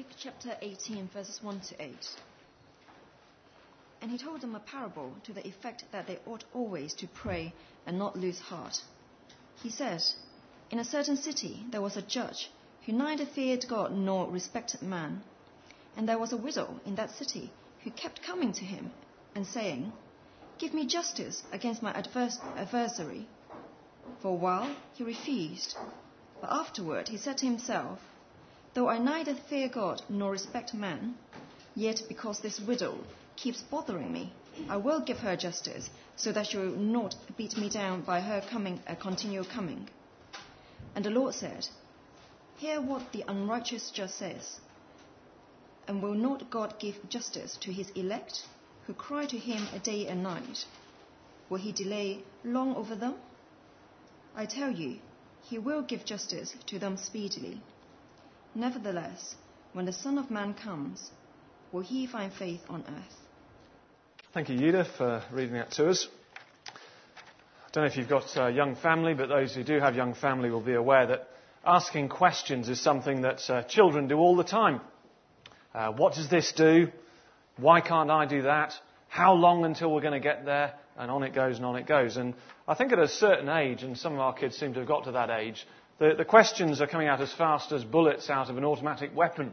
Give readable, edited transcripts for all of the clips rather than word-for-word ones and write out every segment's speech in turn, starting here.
chapter 18, verses 1 to 8. And he told them a parable to the effect that they ought always to pray and not lose heart. He said, "In a certain city there was a judge who neither feared God nor respected man. And there was a widow in that city who kept coming to him and saying, 'Give me justice against my adversary.' For a while he refused, but afterward he said to himself, 'Though I neither fear God nor respect man, yet because this widow keeps bothering me, I will give her justice, so that she will not beat me down by her continual coming.' And the Lord said, 'Hear what the unrighteous judge says. And will not God give justice to his elect, who cry to him day and night? Will he delay long over them? I tell you, he will give justice to them speedily. Nevertheless, when the Son of Man comes, will he find faith on earth?'" Thank you, Yuda, for reading that to us. I don't know if you've got a young family, but those who do have young family will be aware that asking questions is something that children do all the time. What does this do? Why can't I do that? How long until we're going to get there? And on it goes and on it goes. And I think at a certain age, and some of our kids seem to have got to that age, the questions are coming out as fast as bullets out of an automatic weapon.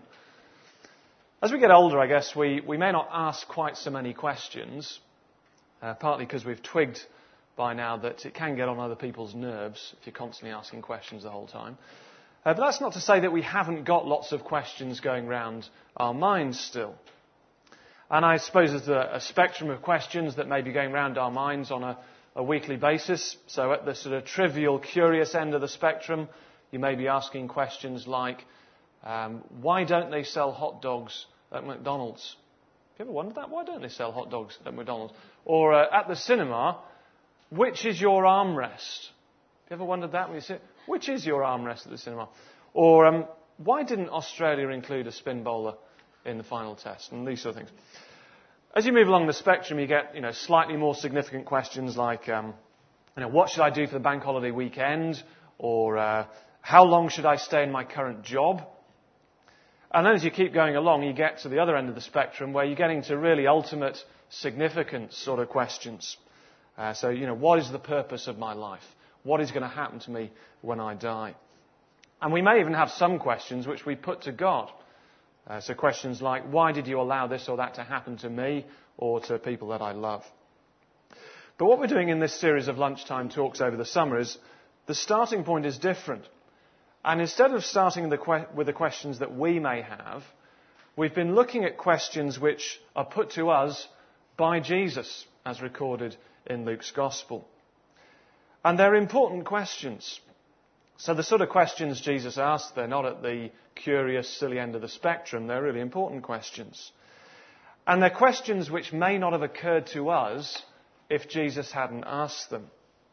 As we get older, I guess, we may not ask quite so many questions, partly because we've twigged by now that it can get on other people's nerves if you're constantly asking questions the whole time. But that's not to say that we haven't got lots of questions going round our minds still. And I suppose there's a spectrum of questions that may be going round our minds on a weekly basis. So at the sort of trivial, curious end of the spectrum, you may be asking questions like, why don't they sell hot dogs at McDonald's? Have you ever wondered that? Why don't they sell hot dogs at McDonald's? Or at the cinema, which is your armrest? Have you ever wondered that when you sit? Which is your armrest at the cinema? Or why didn't Australia include a spin bowler in the final test? And these sort of things. As you move along the spectrum, you get slightly more significant questions like, what should I do for the bank holiday weekend? Or how long should I stay in my current job? And then as you keep going along, you get to the other end of the spectrum where you're getting to really ultimate significance sort of questions. So, what is the purpose of my life? What is going to happen to me when I die? And we may even have some questions which we put to God. So questions like, why did you allow this or that to happen to me or to people that I love? But what we're doing in this series of lunchtime talks over the summer is the starting point is different. And instead of starting with the questions that we may have, we've been looking at questions which are put to us by Jesus, as recorded in Luke's Gospel. And they're important questions. So the sort of questions Jesus asked, they're not at the curious, silly end of the spectrum. They're really important questions. And they're questions which may not have occurred to us if Jesus hadn't asked them.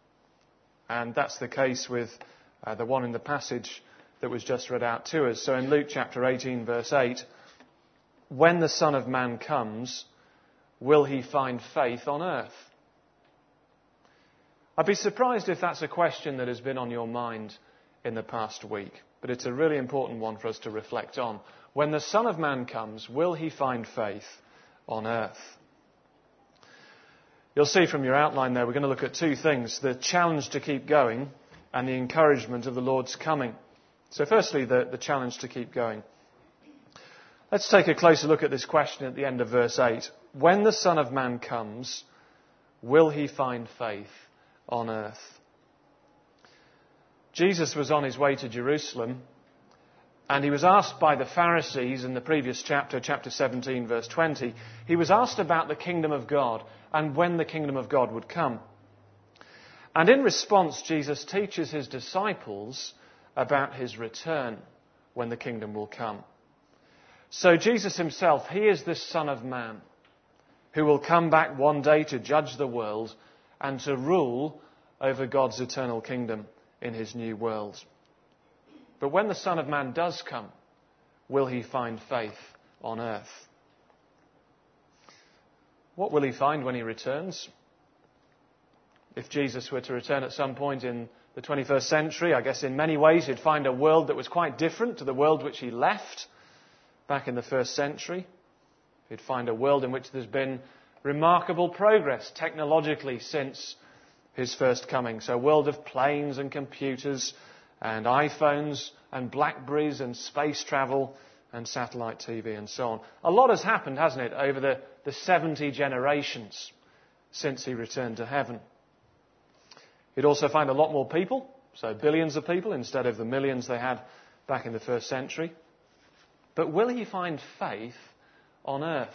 And that's the case with the one in the passage that was just read out to us. So in Luke chapter 18, verse 8, when the Son of Man comes, will he find faith on earth? I'd be surprised if that's a question that has been on your mind in the past week. But it's a really important one for us to reflect on. When the Son of Man comes, will he find faith on earth? You'll see from your outline there, we're going to look at two things: the challenge to keep going and the encouragement of the Lord's coming. So firstly, the challenge to keep going. Let's take a closer look at this question at the end of verse 8. When the Son of Man comes, will he find faith on earth? Jesus was on his way to Jerusalem, and he was asked by the Pharisees in the previous chapter, chapter 17, verse 20, he was asked about the kingdom of God and when the kingdom of God would come. And in response, Jesus teaches his disciples about his return when the kingdom will come. So Jesus himself, he is this Son of Man who will come back one day to judge the world and to rule over God's eternal kingdom in his new world. But when the Son of Man does come, will he find faith on earth? What will he find when he returns? If Jesus were to return at some point in the 21st century, I guess in many ways he'd find a world that was quite different to the world which he left. back in the first century. He'd find a world in which there's been remarkable progress technologically since his first coming. So a world of planes and computers and iPhones and Blackberries and space travel and satellite TV and so on. A lot has happened, hasn't it, over the 70 generations since he returned to heaven. He'd also find a lot more people, so billions of people instead of the millions they had back in the first century. But will he find faith on earth?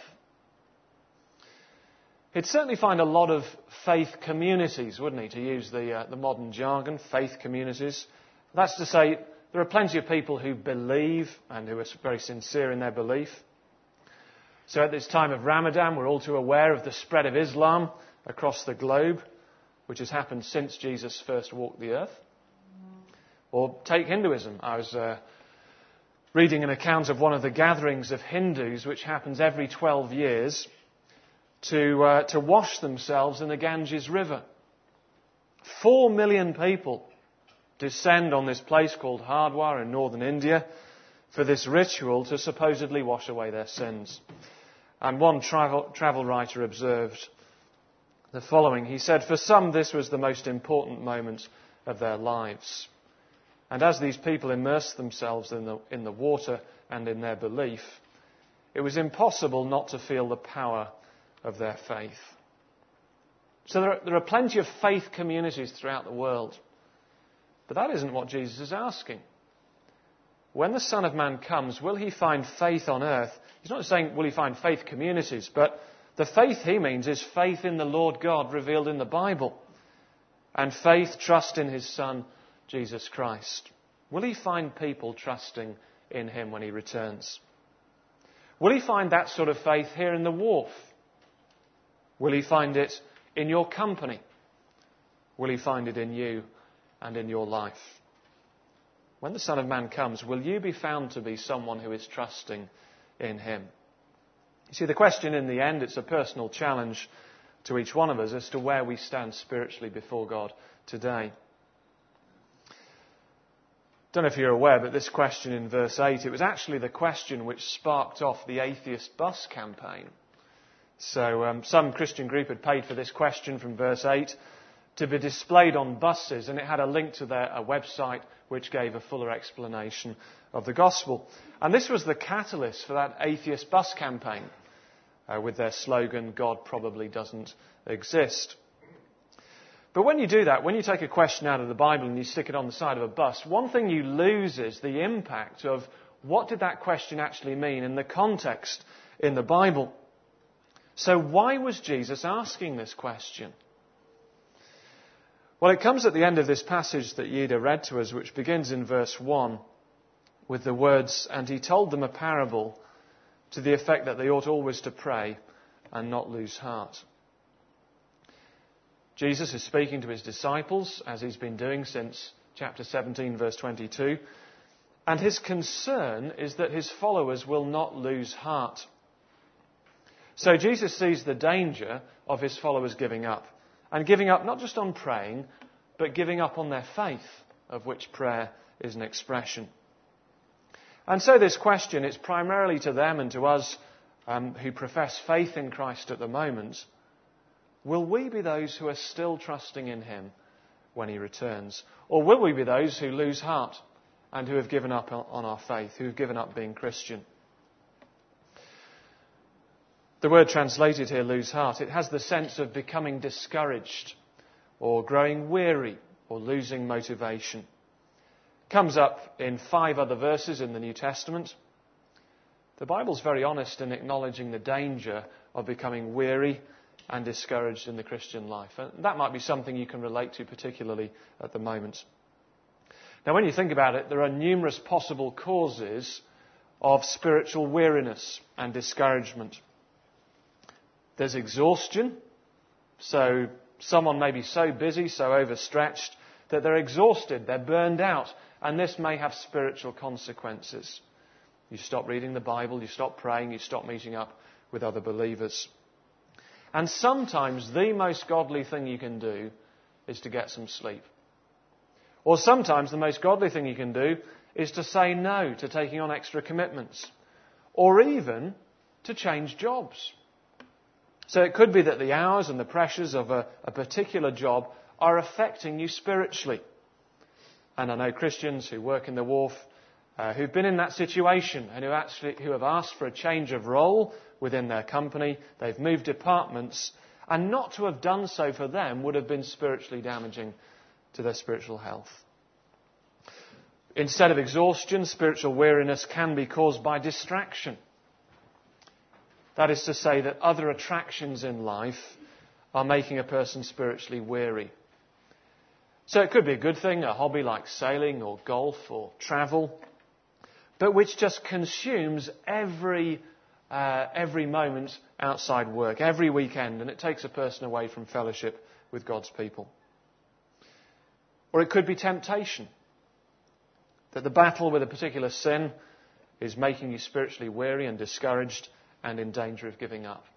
He'd certainly find a lot of faith communities, wouldn't he, to use the modern jargon, faith communities. That's to say, there are plenty of people who believe and who are very sincere in their belief. So at this time of Ramadan, we're all too aware of the spread of Islam across the globe, which has happened since Jesus first walked the earth. Or take Hinduism. I was reading an account of one of the gatherings of Hindus, which happens every 12 years, to wash themselves in the Ganges River. 4 million people descend on this place called Hardwar in northern India for this ritual to supposedly wash away their sins. And one travel writer observed the following. He said, "For some, this was the most important moment of their lives. And as these people immersed themselves in the water and in their belief, it was impossible not to feel the power of their faith." So there are plenty of faith communities throughout the world. But that isn't what Jesus is asking. When the Son of Man comes, will he find faith on earth? He's not saying will he find faith communities, but the faith he means is faith in the Lord God revealed in the Bible, and faith, trust in his Son, Jesus Christ. Will he find people trusting in him when he returns? Will he find that sort of faith here in the wharf? Will he find it in your company? Will he find it in you and in your life? When the Son of Man comes, will you be found to be someone who is trusting in him? You see, the question in the end, it's a personal challenge to each one of us as to where we stand spiritually before God today. Don't know if you're aware, but this question in verse 8, it was actually the question which sparked off the atheist bus campaign. So some Christian group had paid for this question from verse 8 to be displayed on buses, and it had a link to a website which gave a fuller explanation of the gospel. And this was the catalyst for that atheist bus campaign with their slogan, "God probably doesn't exist." But when you do that, when you take a question out of the Bible and you stick it on the side of a bus, one thing you lose is the impact of what did that question actually mean in the context in the Bible. So why was Jesus asking this question? Well, it comes at the end of this passage that Yida read to us, which begins in verse 1 with the words, "And he told them a parable to the effect that they ought always to pray and not lose heart." Jesus is speaking to his disciples, as he's been doing since chapter 17, verse 22, and his concern is that his followers will not lose heart. So Jesus sees the danger of his followers giving up. And giving up not just on praying, but giving up on their faith, of which prayer is an expression. And so this question, it's primarily to them and to us who profess faith in Christ at the moment. Will we be those who are still trusting in him when he returns? Or will we be those who lose heart and who have given up on our faith, who have given up being Christian? The word translated here, lose heart, it has the sense of becoming discouraged or growing weary or losing motivation. It comes up in 5 other verses in the New Testament. The Bible's very honest in acknowledging the danger of becoming weary and discouraged in the Christian life. And that might be something you can relate to particularly at the moment. Now, when you think about it, there are numerous possible causes of spiritual weariness and discouragement. There's exhaustion. So someone may be so busy, so overstretched, that they're exhausted, they're burned out, and this may have spiritual consequences. You stop reading the Bible, you stop praying, you stop meeting up with other believers. And sometimes the most godly thing you can do is to get some sleep. Or sometimes the most godly thing you can do is to say no to taking on extra commitments. or even to change jobs. So it could be that the hours and the pressures of a particular job are affecting you spiritually. And I know Christians who work in the wharf who've been in that situation and who have asked for a change of role within their company. They've moved departments, and not to have done so for them would have been spiritually damaging to their spiritual health. Instead of exhaustion, spiritual weariness can be caused by distraction. That is to say that other attractions in life are making a person spiritually weary. So it could be a good thing, a hobby like sailing or golf or travel, but which just consumes every moment outside work, every weekend, and it takes a person away from fellowship with God's people. Or it could be temptation, that the battle with a particular sin is making you spiritually weary and discouraged and in danger of giving up.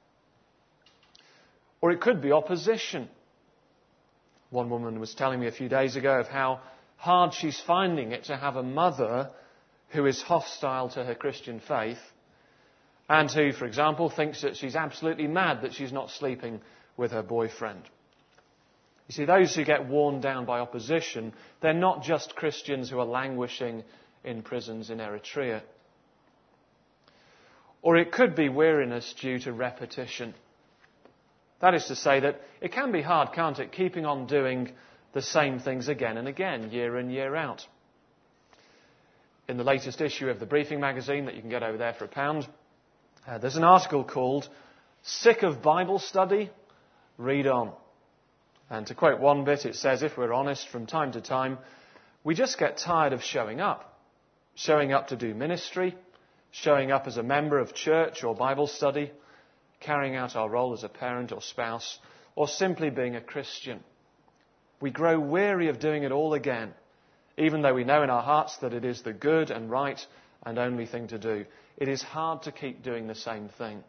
Or it could be opposition. One woman was telling me a few days ago of how hard she's finding it to have a mother who is hostile to her Christian faith and who, for example, thinks that she's absolutely mad that she's not sleeping with her boyfriend. You see, those who get worn down by opposition, they're not just Christians who are languishing in prisons in Eritrea. Or it could be weariness due to repetition. That is to say that it can be hard, can't it, keeping on doing the same things again and again, year in, year out. In the latest issue of the Briefing magazine that you can get over there for £1, there's an article called "Sick of Bible Study? Read On." And to quote one bit, it says, if we're honest, from time to time, we just get tired of showing up to do ministry, showing up as a member of church or Bible study, carrying out our role as a parent or spouse, or simply being a Christian. We grow weary of doing it all again, even though we know in our hearts that it is the good and right and only thing to do. It is hard to keep doing the same thing.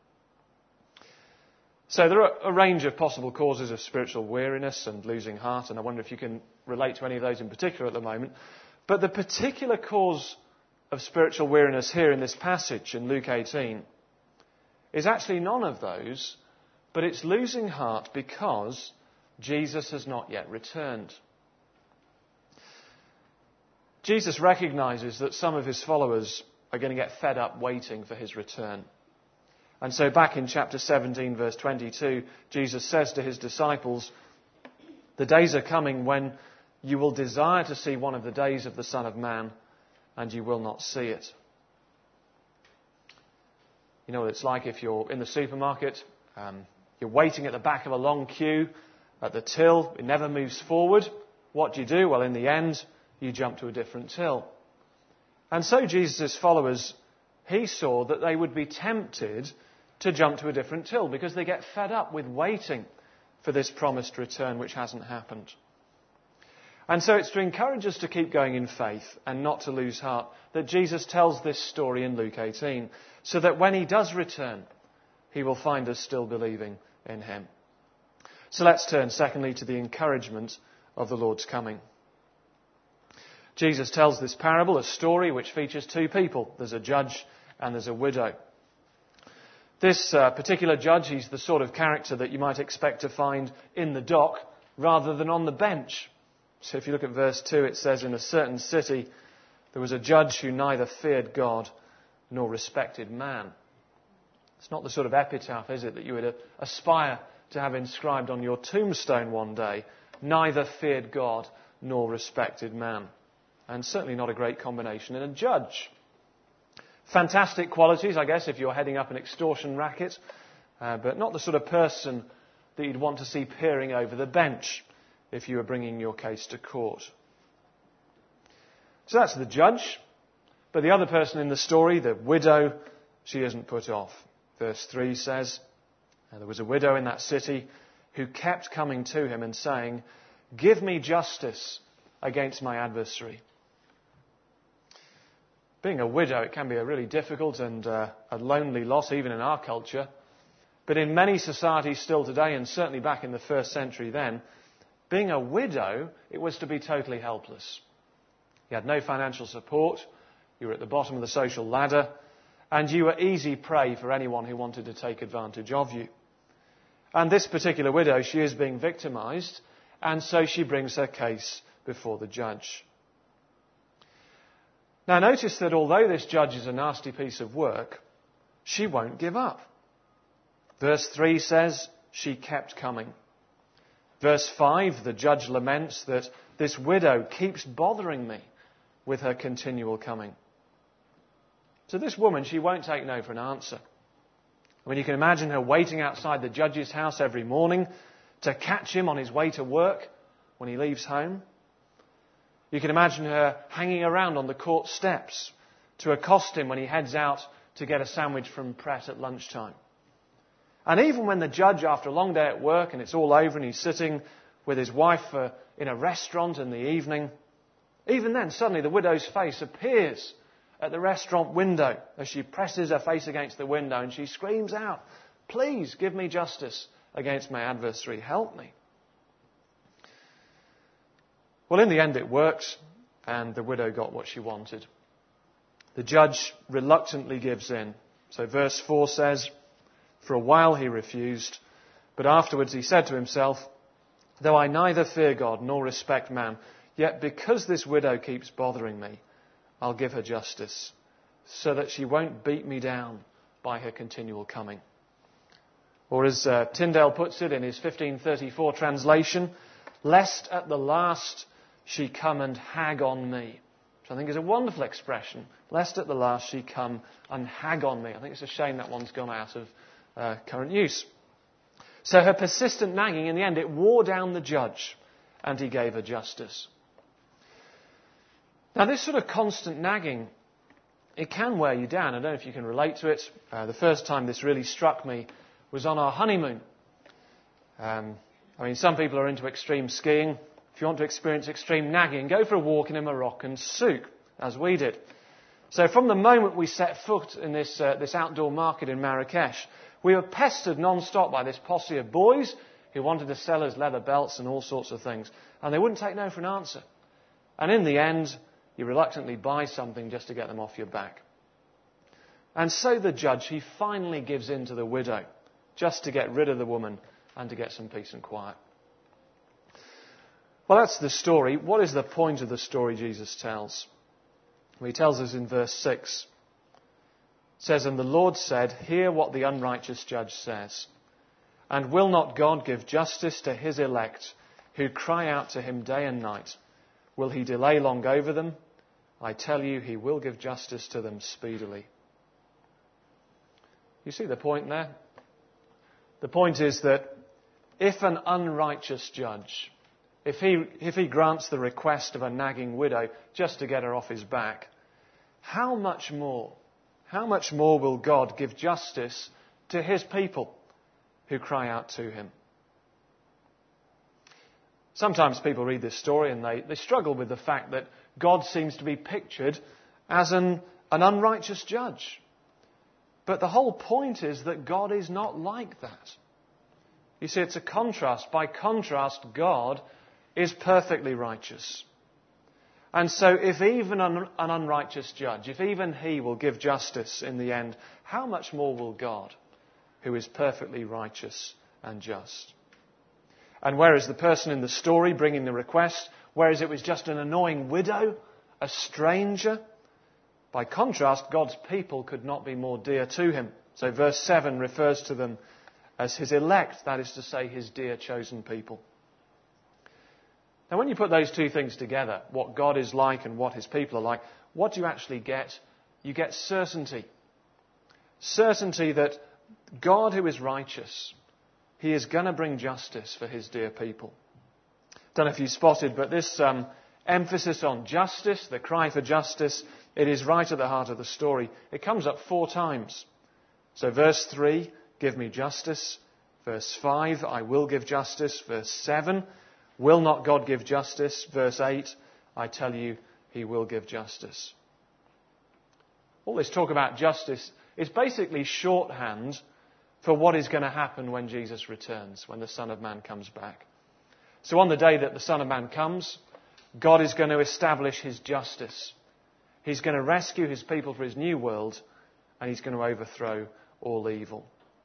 So there are a range of possible causes of spiritual weariness and losing heart, and I wonder if you can relate to any of those in particular at the moment. But the particular cause of spiritual weariness here in this passage in Luke 18 is actually none of those, but it's losing heart because Jesus has not yet returned. Jesus recognizes that some of his followers are going to get fed up waiting for his return. And so back in chapter 17, verse 22, Jesus says to his disciples, "The days are coming when you will desire to see one of the days of the Son of Man, and you will not see it." You know what it's like if you're in the supermarket, you're waiting at the back of a long queue at the till, it never moves forward. What do you do? Well, in the end, you jump to a different till. And so Jesus' followers, he saw that they would be tempted to jump to a different till because they get fed up with waiting for this promised return which hasn't happened. And so it's to encourage us to keep going in faith and not to lose heart that Jesus tells this story in Luke 18, so that when he does return, he will find us still believing in him. So let's turn secondly to the encouragement of the Lord's coming. Jesus tells this parable, a story which features two people. There's a judge and there's a widow. This particular judge, he's the sort of character that you might expect to find in the dock rather than on the bench. So if you look at verse 2, it says, "In a certain city there was a judge who neither feared God nor respected man." It's not the sort of epitaph, is it, that you would aspire to have inscribed on your tombstone one day. Neither feared God nor respected man. And certainly not a great combination in a judge. Fantastic qualities, I guess, if you're heading up an extortion racket, but not the sort of person that you'd want to see peering over the bench if you were bringing your case to court. So that's the judge. But the other person in the story, the widow, she isn't put off. Verse 3 says, "There was a widow in that city who kept coming to him and saying, 'Give me justice against my adversary.'" Being a widow, it can be a really difficult and a lonely lot, even in our culture. But in many societies still today, and certainly back in the first century then, being a widow, it was to be totally helpless. You had no financial support. You were at the bottom of the social ladder. and you were easy prey for anyone who wanted to take advantage of you. And this particular widow, she is being victimised, and so she brings her case before the judge. Now notice that although this judge is a nasty piece of work, she won't give up. Verse 3 says, she kept coming. Verse 5, the judge laments that this widow keeps bothering me with her continual coming. So this woman, she won't take no for an answer. I mean, you can imagine her waiting outside the judge's house every morning to catch him on his way to work when he leaves home. You can imagine her hanging around on the court steps to accost him when he heads out to get a sandwich from Pret at lunchtime. And even when the judge, after a long day at work and it's all over and he's sitting with his wife in a restaurant in the evening, even then suddenly the widow's face appears at the restaurant window as she presses her face against the window and she screams out, "Please give me justice against my adversary. Help me." Well, in the end it works, and the widow got what she wanted. The judge reluctantly gives in. So verse 4 says, "For a while he refused, but afterwards he said to himself, 'Though I neither fear God nor respect man, yet because this widow keeps bothering me, I'll give her justice, so that she won't beat me down by her continual coming.'" Or as Tyndale puts it in his 1534 translation, "Lest at the last she come and hag on me." Which I think is a wonderful expression. Lest at the last she come and hag on me. I think it's a shame that one's gone out of current use. So her persistent nagging, in the end, it wore down the judge, and he gave her justice. Now, this sort of constant nagging, it can wear you down. I don't know if you can relate to it. The first time this really struck me was on our honeymoon. Some people are into extreme skiing. If you want to experience extreme nagging, go for a walk in a Moroccan souk, as we did. So from the moment we set foot in this outdoor market in Marrakesh, we were pestered non-stop by this posse of boys who wanted to sell us leather belts and all sorts of things. And they wouldn't take no for an answer. And in the end, you reluctantly buy something just to get them off your back. And so the judge, he finally gives in to the widow, just to get rid of the woman and to get some peace and quiet. Well, that's the story. What is the point of the story Jesus tells? Well, he tells us in verse 6. It says, "And the Lord said, 'Hear what the unrighteous judge says. And will not God give justice to his elect, who cry out to him day and night? Will he delay long over them? I tell you, he will give justice to them speedily.'" You see the point there? The point is that if an unrighteous judge, if he grants the request of a nagging widow just to get her off his back, how much more will God give justice to his people who cry out to him? Sometimes people read this story and they struggle with the fact that God seems to be pictured as an unrighteous judge. But the whole point is that God is not like that. You see, it's a contrast. By contrast, God is perfectly righteous. And so if even an unrighteous judge, if even he will give justice in the end, how much more will God, who is perfectly righteous and just? And whereas the person in the story bringing the request, whereas it was just an annoying widow, a stranger, by contrast, God's people could not be more dear to him. So verse 7 refers to them as his elect, that is to say, his dear chosen people. Now, when you put those two things together, what God is like and what his people are like, what do you actually get? You get certainty. Certainty that God, who is righteous, he is going to bring justice for his dear people. Don't know if you spotted, but this emphasis on justice, the cry for justice, it is right at the heart of the story. It comes up 4 times. So verse 3, give me justice. Verse 5, I will give justice. Verse 7, will not God give justice? Verse 8, I tell you, he will give justice. All this talk about justice is basically shorthand for what is going to happen when Jesus returns, when the Son of Man comes back. So on the day that the Son of Man comes, God is going to establish his justice. He's going to rescue his people for his new world, and he's going to overthrow all evil.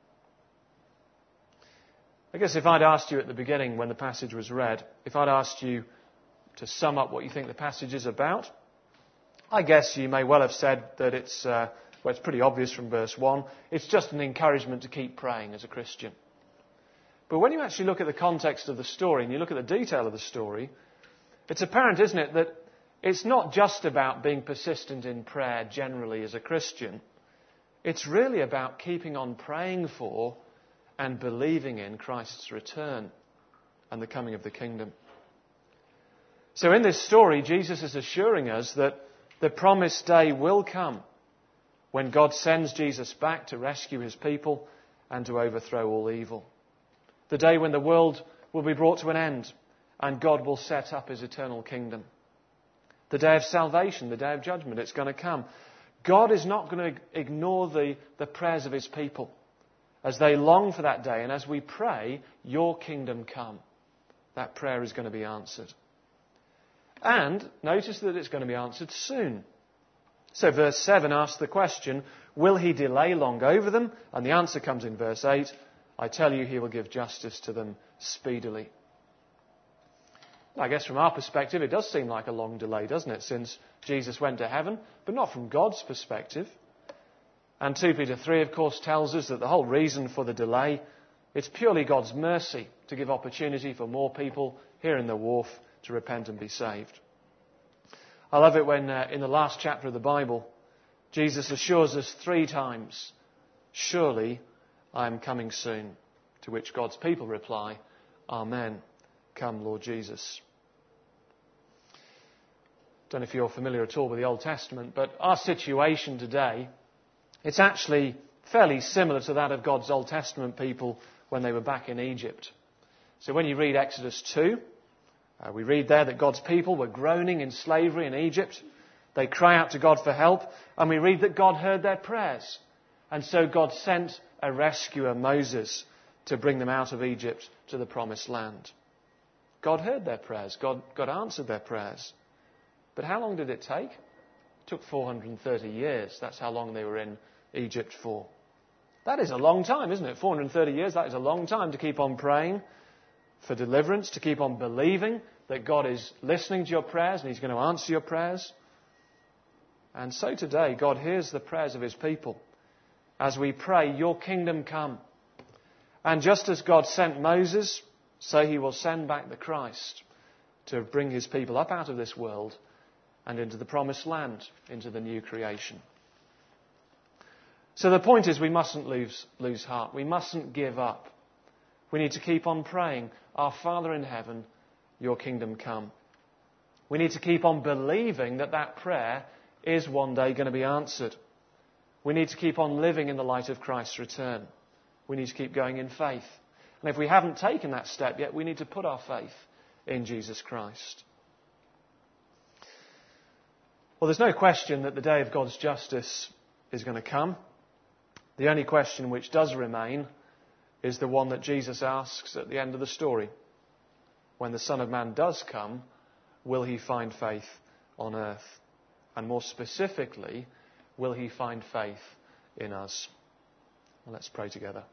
I guess if I'd asked you at the beginning when the passage was read, if I'd asked you to sum up what you think the passage is about, I guess you may well have said that it's pretty obvious from verse 1. It's just an encouragement to keep praying as a Christian. But when you actually look at the context of the story and you look at the detail of the story, it's apparent, isn't it, that it's not just about being persistent in prayer generally as a Christian. It's really about keeping on praying for and believing in Christ's return and the coming of the kingdom. So in this story, Jesus is assuring us that the promised day will come when God sends Jesus back to rescue his people and to overthrow all evil. The day when the world will be brought to an end and God will set up his eternal kingdom. The day of salvation, the day of judgment, it's going to come. God is not going to ignore the prayers of his people as they long for that day. And as we pray, your kingdom come, that prayer is going to be answered. And notice that it's going to be answered soon. So verse 7 asks the question, will he delay long over them? And the answer comes in verse 8, I tell you, he will give justice to them speedily. I guess from our perspective, it does seem like a long delay, doesn't it, since Jesus went to heaven, but not from God's perspective. And 2 Peter 3, of course, tells us that the whole reason for the delay, it's purely God's mercy to give opportunity for more people here in the wharf to repent and be saved. I love it when in the last chapter of the Bible, Jesus assures us 3 times, surely I am coming soon. To which God's people reply, Amen. Come, Lord Jesus. Don't know if you're familiar at all with the Old Testament, but our situation today, it's actually fairly similar to that of God's Old Testament people when they were back in Egypt. So when you read Exodus 2, we read there that God's people were groaning in slavery in Egypt. They cry out to God for help, and we read that God heard their prayers. And so God sent a rescuer, Moses, to bring them out of Egypt to the promised land. God heard their prayers. God answered their prayers. But how long did it take? It took 430 years. That's how long they were in Egypt for. That is a long time, isn't it? 430 years, that is a long time to keep on praying for deliverance, to keep on believing that God is listening to your prayers and he's going to answer your prayers. And so today, God hears the prayers of his people as we pray, your kingdom come. And just as God sent Moses, so he will send back the Christ to bring his people up out of this world and into the promised land, into the new creation. So the point is we mustn't lose heart. We mustn't give up. We need to keep on praying, our Father in heaven, your kingdom come. We need to keep on believing that that prayer is one day going to be answered. We need to keep on living in the light of Christ's return. We need to keep going in faith. And if we haven't taken that step yet, we need to put our faith in Jesus Christ. Well, there's no question that the day of God's justice is going to come. The only question which does remain is the one that Jesus asks at the end of the story. When the Son of Man does come, will he find faith on earth? And more specifically, will he find faith in us? Well, let's pray together.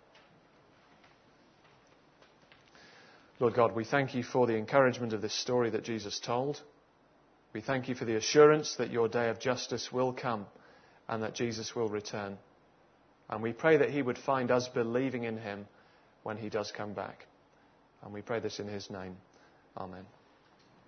Lord God, we thank you for the encouragement of this story that Jesus told. We thank you for the assurance that your day of justice will come and that Jesus will return. And we pray that he would find us believing in him when he does come back. And we pray this in his name. Amen.